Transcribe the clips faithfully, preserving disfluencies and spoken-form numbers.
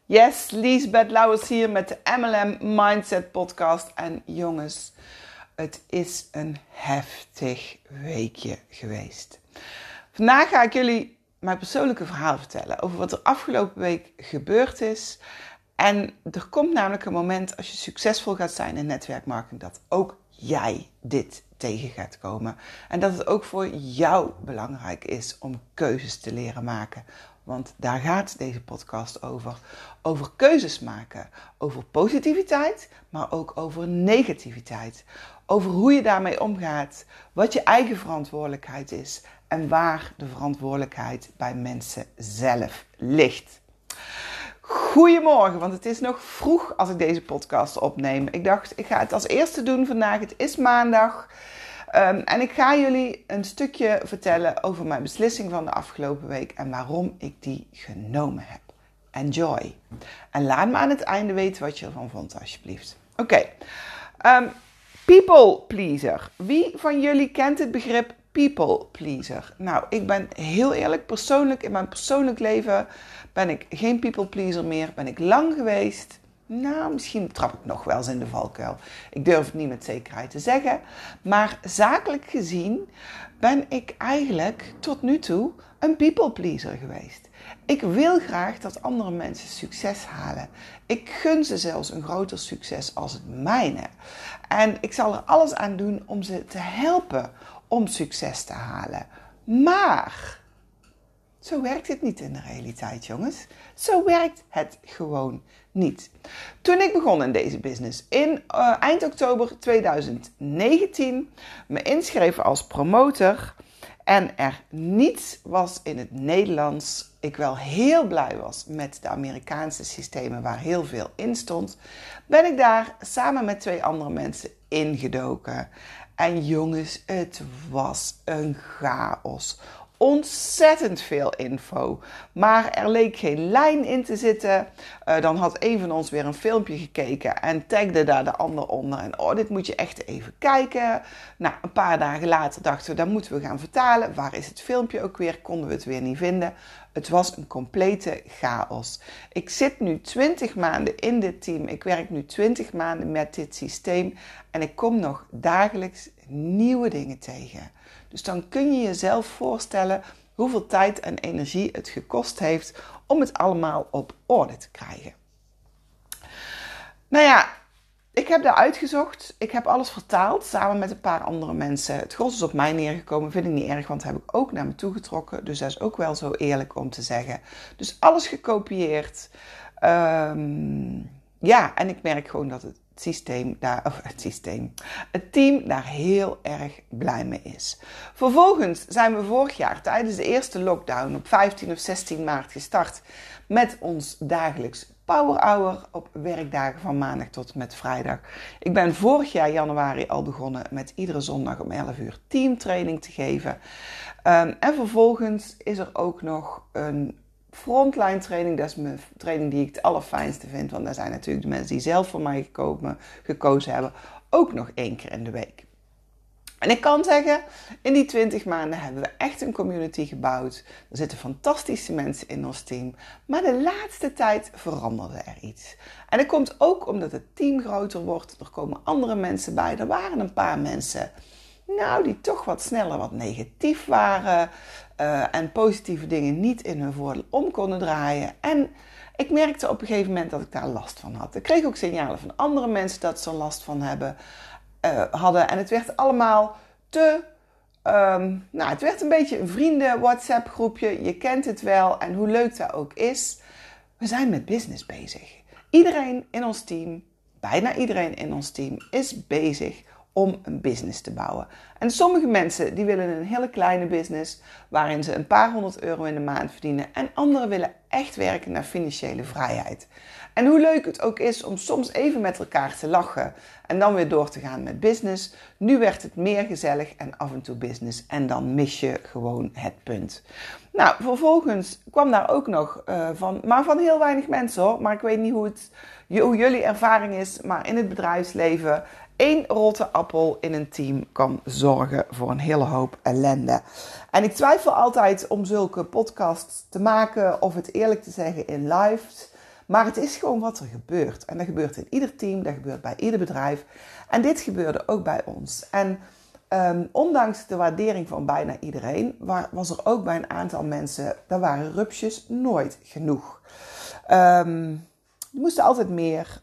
Yes, Liesbeth Lauwers hier met de M L M Mindset podcast. En jongens, het is een heftig weekje geweest. Vandaag ga ik jullie mijn persoonlijke verhaal vertellen over wat er afgelopen week gebeurd is. En er komt namelijk een moment als je succesvol gaat zijn in netwerkmarketing dat ook jij dit tegen gaat komen. En dat het ook voor jou belangrijk is om keuzes te leren maken. Want daar gaat deze podcast over. Over keuzes maken. Over positiviteit, maar ook over negativiteit. Over hoe je daarmee omgaat. Wat je eigen verantwoordelijkheid is. En waar de verantwoordelijkheid bij mensen zelf ligt. Goedemorgen, want het is nog vroeg als ik deze podcast opneem. Ik dacht, ik ga het als eerste doen vandaag. Het is maandag. Um, en ik ga jullie een stukje vertellen over mijn beslissing van de afgelopen week en waarom ik die genomen heb. Enjoy. En laat me aan het einde weten wat je ervan vond, alsjeblieft. Oké. Okay. Um, people pleaser. Wie van jullie kent het begrip people pleaser? Nou, ik ben heel eerlijk, persoonlijk, in mijn persoonlijk leven ben ik geen people pleaser meer. Ben ik lang geweest. Nou, misschien trap ik nog wel eens in de valkuil. Ik durf het niet met zekerheid te zeggen. Maar zakelijk gezien ben ik eigenlijk tot nu toe een people pleaser geweest. Ik wil graag dat andere mensen succes halen. Ik gun ze zelfs een groter succes als het mijne. En ik zal er alles aan doen om ze te helpen om succes te halen. Maar zo werkt het niet in de realiteit, jongens. Zo werkt het gewoon niet. Toen ik begon in deze business in uh, eind oktober tweeduizend negentien, me inschreef als promotor en er niets was in het Nederlands, ik wel heel blij was met de Amerikaanse systemen waar heel veel in stond, ben ik daar samen met twee andere mensen ingedoken. En jongens, het was een chaos. Ontzettend veel info, maar er leek geen lijn in te zitten. Uh, dan had een van ons weer een filmpje gekeken en tagde daar de ander onder. En oh, dit moet je echt even kijken. Nou, een paar dagen later dachten we, dat moeten we gaan vertalen. Waar is het filmpje ook weer? Konden we het weer niet vinden. Het was een complete chaos. Ik zit nu twintig maanden in dit team. Ik werk nu twintig maanden met dit systeem. En ik kom nog dagelijks nieuwe dingen tegen. Dus dan kun je jezelf voorstellen hoeveel tijd en energie het gekost heeft om het allemaal op orde te krijgen. Nou ja, ik heb daar uitgezocht. Ik heb alles vertaald samen met een paar andere mensen. Het gros is op mij neergekomen, vind ik niet erg, want dat heb ik ook naar me toe getrokken. Dus dat is ook wel zo eerlijk om te zeggen. Dus alles gekopieerd. Um, ja, en ik merk gewoon dat het Het systeem daar, of het systeem, het team daar heel erg blij mee is. Vervolgens zijn we vorig jaar tijdens de eerste lockdown op vijftien of zestien maart gestart met ons dagelijks Power Hour op werkdagen van maandag tot en met vrijdag. Ik ben vorig jaar januari al begonnen met iedere zondag om elf uur teamtraining te geven. Um, en vervolgens is er ook nog een frontline training, dat is mijn training die ik het allerfijnste vind. Want daar zijn natuurlijk de mensen die zelf voor mij gekomen, gekozen hebben, ook nog één keer in de week. En ik kan zeggen, in die twintig maanden hebben we echt een community gebouwd. Er zitten fantastische mensen in ons team. Maar de laatste tijd veranderde er iets. En dat komt ook omdat het team groter wordt. Er komen andere mensen bij. Er waren een paar mensen, nou, die toch wat sneller wat negatief waren. Uh, en positieve dingen niet in hun voordeel om konden draaien. En ik merkte op een gegeven moment dat ik daar last van had. Ik kreeg ook signalen van andere mensen dat ze er last van hebben, uh, hadden. En het werd allemaal te... Um, nou, het werd een beetje een vrienden WhatsApp groepje. Je kent het wel. En hoe leuk dat ook is, we zijn met business bezig. Iedereen in ons team, bijna iedereen in ons team, is bezig om een business te bouwen. En sommige mensen die willen een hele kleine business waarin ze een paar honderd euro in de maand verdienen. En anderen willen echt werken naar financiële vrijheid. En hoe leuk het ook is om soms even met elkaar te lachen en dan weer door te gaan met business. Nu werd het meer gezellig en af en toe business en dan mis je gewoon het punt. Nou, vervolgens kwam daar ook nog uh, van, maar van heel weinig mensen hoor. Maar ik weet niet hoe, het, hoe jullie ervaring is, maar in het bedrijfsleven, één rotte appel in een team kan zorgen voor een hele hoop ellende. En ik twijfel altijd om zulke podcasts te maken of het eerlijk te zeggen in live. Maar het is gewoon wat er gebeurt. En dat gebeurt in ieder team, dat gebeurt bij ieder bedrijf. En dit gebeurde ook bij ons. En um, ondanks de waardering van bijna iedereen, was er ook bij een aantal mensen, daar waren rupsjes nooit genoeg. Um, er moest altijd meer,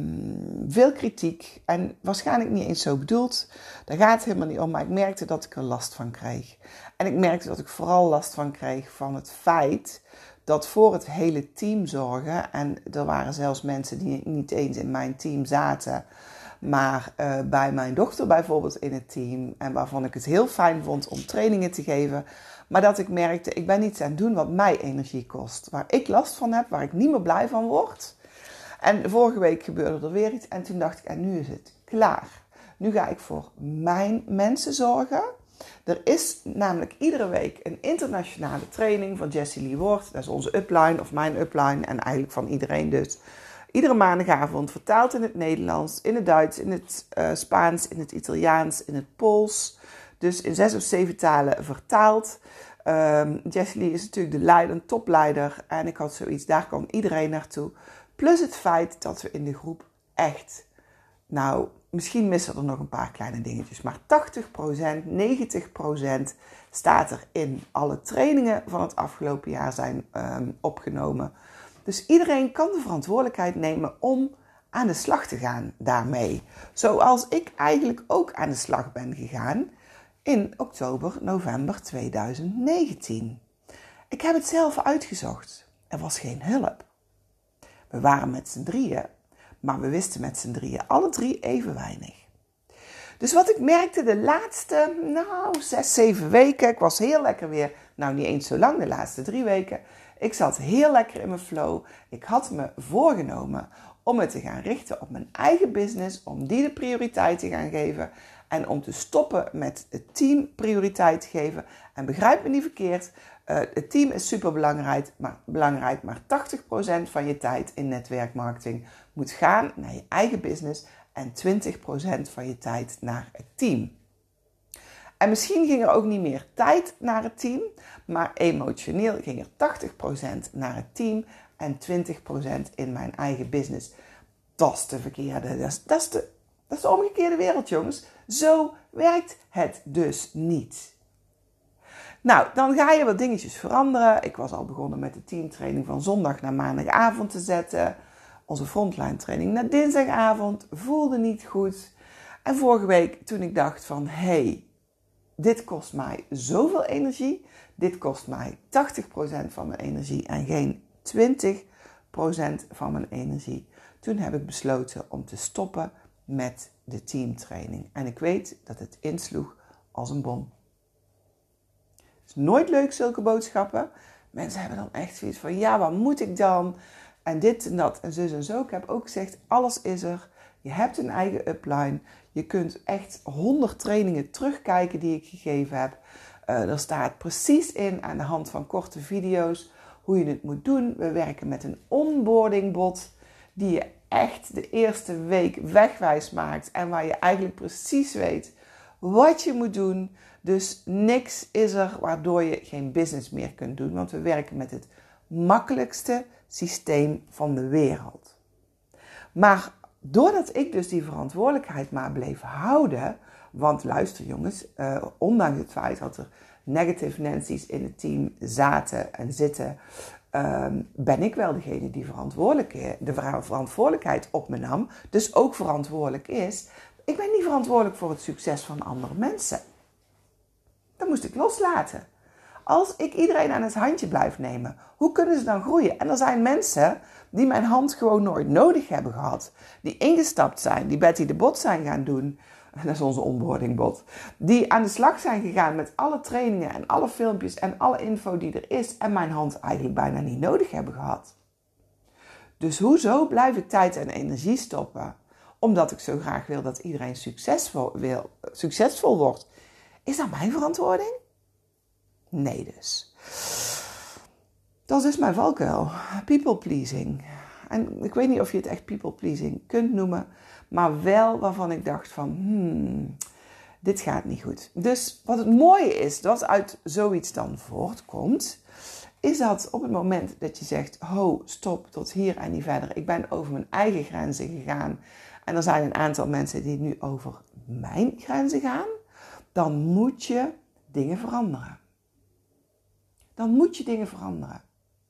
um, veel kritiek en waarschijnlijk niet eens zo bedoeld. Daar gaat het helemaal niet om, maar ik merkte dat ik er last van kreeg. En ik merkte dat ik vooral last van kreeg van het feit dat voor het hele team zorgen, en er waren zelfs mensen die niet eens in mijn team zaten, maar uh, bij mijn dochter bijvoorbeeld in het team, en waarvan ik het heel fijn vond om trainingen te geven, maar dat ik merkte, ik ben iets aan het doen wat mij energie kost, waar ik last van heb, waar ik niet meer blij van word. En vorige week gebeurde er weer iets en toen dacht ik, en nu is het klaar. Nu ga ik voor mijn mensen zorgen. Er is namelijk iedere week een internationale training van Jessie Lee Ward. Dat is onze upline of mijn upline en eigenlijk van iedereen dus. Iedere maandagavond vertaald in het Nederlands, in het Duits, in het uh, Spaans, in het Italiaans, in het Pools. Dus in zes of zeven talen vertaald. Um, Jessie Lee is natuurlijk de leider, een topleider. En ik had zoiets, daar kwam iedereen naartoe. Plus het feit dat we in de groep echt, nou, misschien missen er nog een paar kleine dingetjes, maar tachtig procent, negentig procent staat er in. Alle trainingen van het afgelopen jaar zijn um, opgenomen. Dus iedereen kan de verantwoordelijkheid nemen om aan de slag te gaan daarmee. Zoals ik eigenlijk ook aan de slag ben gegaan in oktober, november tweeduizend negentien. Ik heb het zelf uitgezocht. Er was geen hulp. We waren met z'n drieën, maar we wisten met z'n drieën alle drie even weinig. Dus wat ik merkte de laatste, nou, zes, zeven weken, ik was heel lekker weer, nou niet eens zo lang, de laatste drie weken. Ik zat heel lekker in mijn flow. Ik had me voorgenomen om me te gaan richten op mijn eigen business, om die de prioriteit te gaan geven en om te stoppen met het team prioriteit te geven. En begrijp me niet verkeerd, uh, het team is super belangrijk, maar, belangrijk, maar tachtig procent van je tijd in netwerkmarketing moet gaan naar je eigen business en twintig procent van je tijd naar het team. En misschien ging er ook niet meer tijd naar het team, maar emotioneel ging er tachtig procent naar het team en twintig procent in mijn eigen business. Dat is de verkeerde, dat is, dat is, de, dat is de omgekeerde wereld, jongens. Zo werkt het dus niet. Nou, dan ga je wat dingetjes veranderen. Ik was al begonnen met de teamtraining van zondag naar maandagavond te zetten. Onze frontline training naar dinsdagavond voelde niet goed. En vorige week toen ik dacht van, hey, dit kost mij zoveel energie. Dit kost mij tachtig procent van mijn energie en geen twintig procent van mijn energie. Toen heb ik besloten om te stoppen met de teamtraining. En ik weet dat het insloeg als een bom. Het is nooit leuk, zulke boodschappen. Mensen hebben dan echt zoiets van, ja, wat moet ik dan? En dit en dat en zus en zo. Ik heb ook gezegd, alles is er. Je hebt een eigen upline. Je kunt echt honderd trainingen terugkijken die ik gegeven heb. Uh, er staat precies in aan de hand van korte video's hoe je het moet doen. We werken met een onboarding bot die je echt de eerste week wegwijs maakt. En waar je eigenlijk precies weet wat je moet doen. Dus niks is er waardoor je geen business meer kunt doen. Want we werken met het makkelijkste systeem van de wereld. Maar doordat ik dus die verantwoordelijkheid maar bleef houden. Want luister jongens, uh, ondanks het feit dat er negative Nancy's in het team zaten en zitten, uh, ben ik wel degene die verantwoordelijk, de verantwoordelijkheid op me nam. Dus ook verantwoordelijk is. Ik ben niet verantwoordelijk voor het succes van andere mensen. Dat moest ik loslaten. Als ik iedereen aan het handje blijf nemen, hoe kunnen ze dan groeien? En er zijn mensen die mijn hand gewoon nooit nodig hebben gehad. Die ingestapt zijn, die Betty de Bot zijn gaan doen. Dat is onze onboarding bot. Die aan de slag zijn gegaan met alle trainingen en alle filmpjes en alle info die er is. En mijn hand eigenlijk bijna niet nodig hebben gehad. Dus hoezo blijf ik tijd en energie stoppen? Omdat ik zo graag wil dat iedereen succesvol, wil, succesvol wordt. Is dat mijn verantwoording? Nee dus. Dat is dus mijn valkuil. People pleasing. En ik weet niet of je het echt people pleasing kunt noemen. Maar wel waarvan ik dacht van, hmm, dit gaat niet goed. Dus wat het mooie is, dat uit zoiets dan voortkomt, is dat op het moment dat je zegt, ho, stop, tot hier en niet verder. Ik ben over mijn eigen grenzen gegaan. En er zijn een aantal mensen die nu over mijn grenzen gaan. Dan moet je dingen veranderen. Dan moet je dingen veranderen.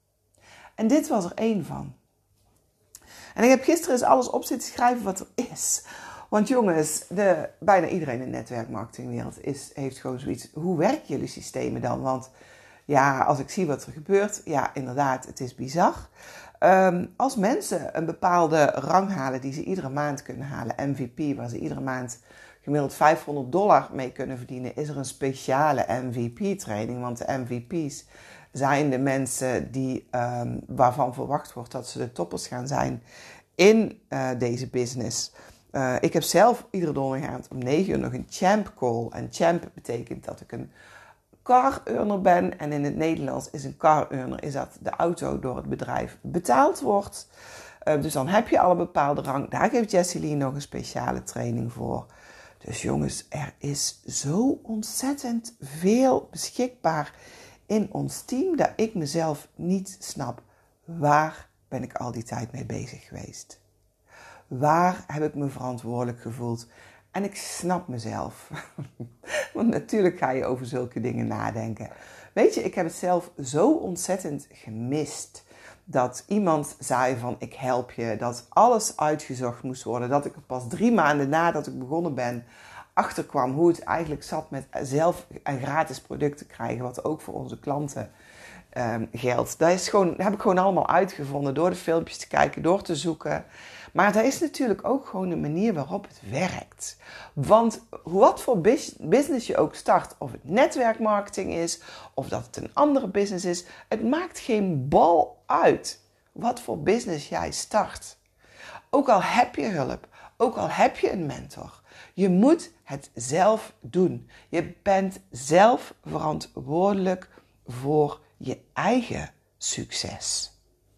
En dit was er één van. En ik heb gisteren eens alles op zitten schrijven wat er is. Want jongens, de, bijna iedereen in de netwerkmarketingwereld is, heeft gewoon zoiets. Hoe werken jullie systemen dan? Want ja, als ik zie wat er gebeurt, ja, inderdaad, het is bizar. Um, als mensen een bepaalde rang halen die ze iedere maand kunnen halen, M V P, waar ze iedere maand gemiddeld vijfhonderd dollar mee kunnen verdienen, is er een speciale M V P-training. Want de M V P's zijn de mensen die, um, waarvan verwacht wordt dat ze de toppers gaan zijn in uh, deze business. Uh, ik heb zelf iedere donderdagavond om negen uur nog een champ call. En champ betekent dat ik een car earner ben. En in het Nederlands is een car earner is dat de auto door het bedrijf betaald wordt. Uh, dus dan heb je al een bepaalde rang. Daar geeft Jessie Lee nog een speciale training voor. Dus jongens, er is zo ontzettend veel beschikbaar in ons team dat ik mezelf niet snap. Waar ben ik al die tijd mee bezig geweest? Waar heb ik me verantwoordelijk gevoeld? En ik snap mezelf. Want natuurlijk ga je over zulke dingen nadenken. Weet je, ik heb het zelf zo ontzettend gemist. Dat iemand zei van ik help je. Dat alles uitgezocht moest worden. Dat ik er pas drie maanden nadat ik begonnen ben achterkwam hoe het eigenlijk zat met zelf een gratis product te krijgen. Wat ook voor onze klanten um, geldt. Dat, is gewoon, dat heb ik gewoon allemaal uitgevonden door de filmpjes te kijken, door te zoeken. Maar dat is natuurlijk ook gewoon de manier waarop het werkt. Want wat voor business je ook start, of het netwerkmarketing is, of dat het een andere business is, het maakt geen bal uit wat voor business jij start. Ook al heb je hulp, ook al heb je een mentor, je moet het zelf doen. Je bent zelf verantwoordelijk voor je eigen succes.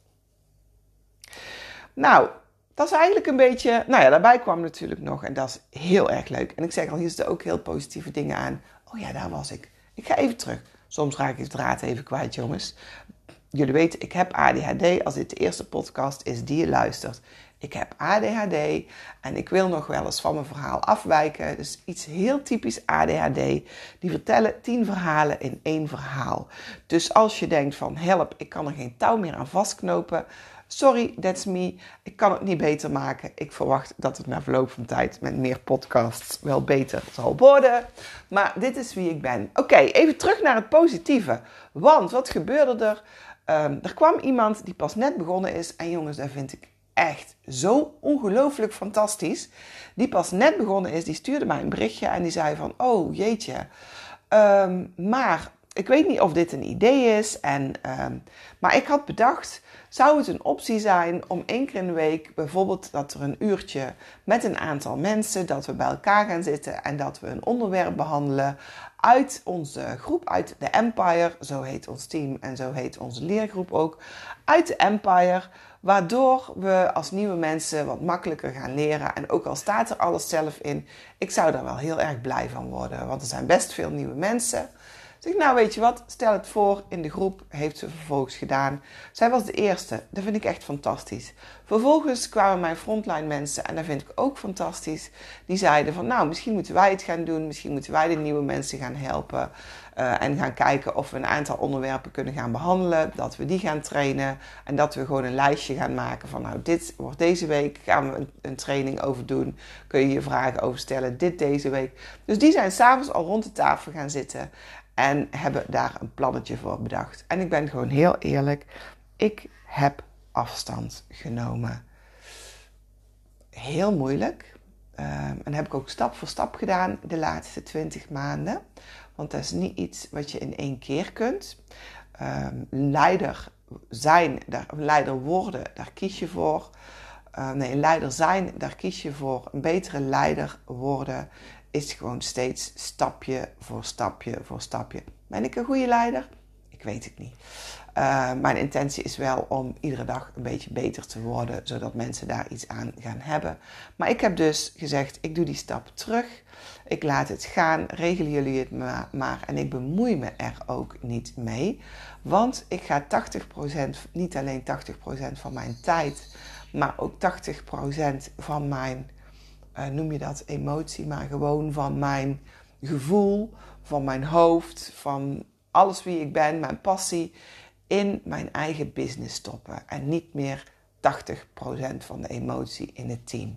Nou, dat is eigenlijk een beetje, nou ja, daarbij kwam natuurlijk nog, en dat is heel erg leuk. En ik zeg al, hier zitten ook heel positieve dingen aan. Oh ja, daar was ik. Ik ga even terug. Soms raak ik het draad even kwijt, jongens. Jullie weten, ik heb A D H D. Als dit de eerste podcast is die je luistert. Ik heb A D H D en ik wil nog wel eens van mijn verhaal afwijken. Dus iets heel typisch A D H D. Die vertellen tien verhalen in één verhaal. Dus als je denkt van help, ik kan er geen touw meer aan vastknopen. Sorry, that's me. Ik kan het niet beter maken. Ik verwacht dat het na verloop van tijd met meer podcasts wel beter zal worden. Maar dit is wie ik ben. Oké, okay, even terug naar het positieve. Want wat gebeurde er? Um, er kwam iemand die pas net begonnen is. En jongens, dat vind ik echt zo ongelooflijk fantastisch. Die pas net begonnen is. Die stuurde mij een berichtje en die zei van, oh jeetje. Um, maar ik weet niet of dit een idee is. En, um, maar ik had bedacht, zou het een optie zijn om één keer in de week, bijvoorbeeld dat er een uurtje met een aantal mensen, dat we bij elkaar gaan zitten en dat we een onderwerp behandelen uit onze groep, uit de Empire, zo heet ons team en zo heet onze leergroep ook, uit de Empire, waardoor we als nieuwe mensen wat makkelijker gaan leren. En ook al staat er alles zelf in, ik zou daar wel heel erg blij van worden, want er zijn best veel nieuwe mensen. Zeg, nou weet je wat, stel het voor, in de groep heeft ze vervolgens gedaan. Zij was de eerste, dat vind ik echt fantastisch. Vervolgens kwamen mijn frontline mensen, en dat vind ik ook fantastisch. Die zeiden van, nou misschien moeten wij het gaan doen, misschien moeten wij de nieuwe mensen gaan helpen. Uh, en gaan kijken of we een aantal onderwerpen kunnen gaan behandelen. Dat we die gaan trainen. En dat we gewoon een lijstje gaan maken van, nou dit wordt deze week, gaan we een, een training over doen. Kun je hier vragen over stellen, dit deze week. Dus die zijn 's avonds al rond de tafel gaan zitten. En hebben daar een plannetje voor bedacht. En ik ben gewoon heel eerlijk. Ik heb afstand genomen. Heel moeilijk. Um, en dat heb ik ook stap voor stap gedaan de laatste twintig maanden. Want dat is niet iets wat je in één keer kunt. Um, leider zijn, daar, leider worden, daar kies je voor. Uh, nee, leider zijn, daar kies je voor. Een betere leider worden is gewoon steeds stapje voor stapje voor stapje. Ben ik een goede leider? Ik weet het niet. Uh, mijn intentie is wel om iedere dag een beetje beter te worden, zodat mensen daar iets aan gaan hebben. Maar ik heb dus gezegd, ik doe die stap terug. Ik laat het gaan, regelen jullie het maar, maar. En ik bemoei me er ook niet mee. Want ik ga tachtig procent, niet alleen tachtig procent van mijn tijd, maar ook tachtig procent van mijn, uh, noem je dat, emotie, maar gewoon van mijn gevoel, van mijn hoofd, van alles wie ik ben, mijn passie, in mijn eigen business stoppen. En niet meer tachtig procent van de emotie in het team.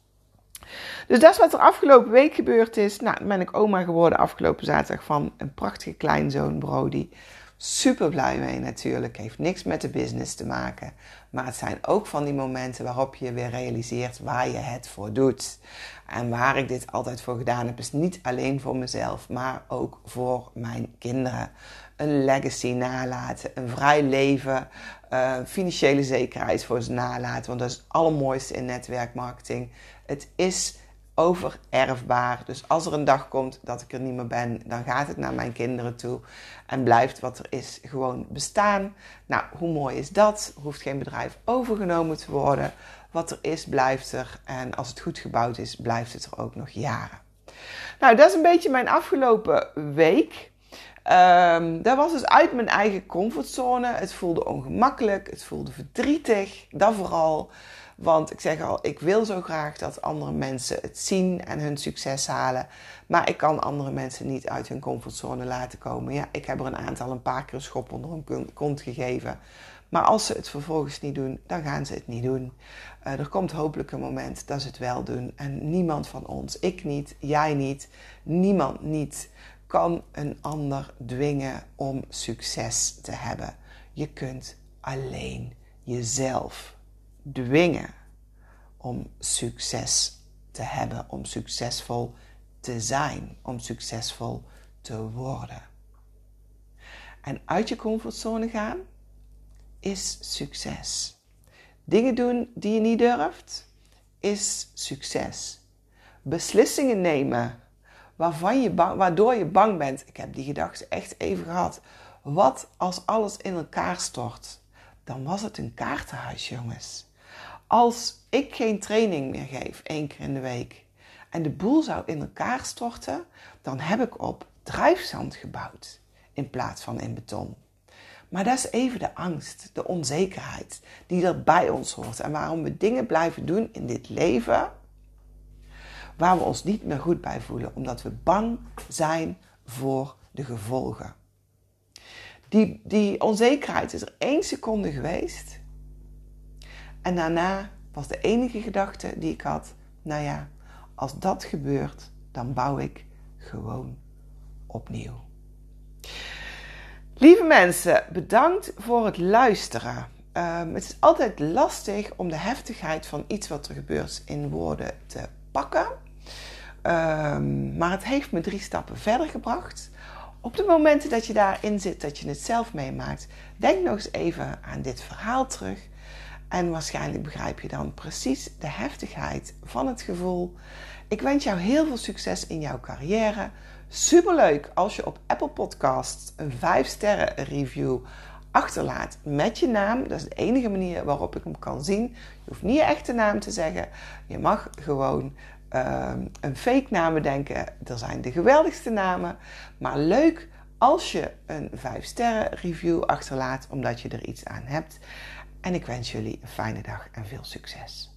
Dus dat is wat er afgelopen week gebeurd is. Nou, dan ben ik oma geworden afgelopen zaterdag van een prachtige kleinzoon, Brody. Super blij mee natuurlijk. Heeft niks met de business te maken. Maar het zijn ook van die momenten waarop je weer realiseert waar je het voor doet. En waar ik dit altijd voor gedaan heb, is niet alleen voor mezelf, maar ook voor mijn kinderen. Een legacy nalaten, een vrij leven, uh, financiële zekerheid voor ze nalaten. Want dat is het allermooiste in netwerkmarketing. Het is overerfbaar. Dus als er een dag komt dat ik er niet meer ben, dan gaat het naar mijn kinderen toe. En blijft wat er is gewoon bestaan. Nou, hoe mooi is dat? Hoeft geen bedrijf overgenomen te worden. Wat er is, blijft er. En als het goed gebouwd is, blijft het er ook nog jaren. Nou, dat is een beetje mijn afgelopen week. Um, dat was dus uit mijn eigen comfortzone. Het voelde ongemakkelijk, het voelde verdrietig, dat vooral. Want ik zeg al, ik wil zo graag dat andere mensen het zien en hun succes halen. Maar ik kan andere mensen niet uit hun comfortzone laten komen. Ja, ik heb er een aantal een paar keer een schop onder hun kont gegeven. Maar als ze het vervolgens niet doen, dan gaan ze het niet doen. Uh, er komt hopelijk een moment dat ze het wel doen. En niemand van ons, ik niet, jij niet, niemand niet, kan een ander dwingen om succes te hebben. Je kunt alleen jezelf dwingen om succes te hebben, om succesvol te zijn, om succesvol te worden. En uit je comfortzone gaan is succes. Dingen doen die je niet durft is succes. Beslissingen nemen waarvan je bang, waardoor je bang bent. Ik heb die gedachte echt even gehad. Wat als alles in elkaar stort? Dan was het een kaartenhuis, jongens. Als ik geen training meer geef, één keer in de week, en de boel zou in elkaar storten, dan heb ik op drijfzand gebouwd in plaats van in beton. Maar dat is even de angst, de onzekerheid die er bij ons hoort. En waarom we dingen blijven doen in dit leven waar we ons niet meer goed bij voelen. Omdat we bang zijn voor de gevolgen. Die, die onzekerheid is er één seconde geweest. En daarna was de enige gedachte die ik had, nou ja, als dat gebeurt, dan bouw ik gewoon opnieuw. Lieve mensen, bedankt voor het luisteren. Um, het is altijd lastig om de heftigheid van iets wat er gebeurt in woorden te pakken. Um, maar het heeft me drie stappen verder gebracht. Op de momenten dat je daarin zit, dat je het zelf meemaakt, denk nog eens even aan dit verhaal terug. En waarschijnlijk begrijp je dan precies de heftigheid van het gevoel. Ik wens jou heel veel succes in jouw carrière. Superleuk als je op Apple Podcasts een vijf sterren review achterlaat met je naam. Dat is de enige manier waarop ik hem kan zien. Je hoeft niet je echte naam te zeggen. Je mag gewoon uh, een fake naam bedenken. Er zijn de geweldigste namen. Maar leuk als je een vijf sterren review achterlaat, omdat je er iets aan hebt. En ik wens jullie een fijne dag en veel succes.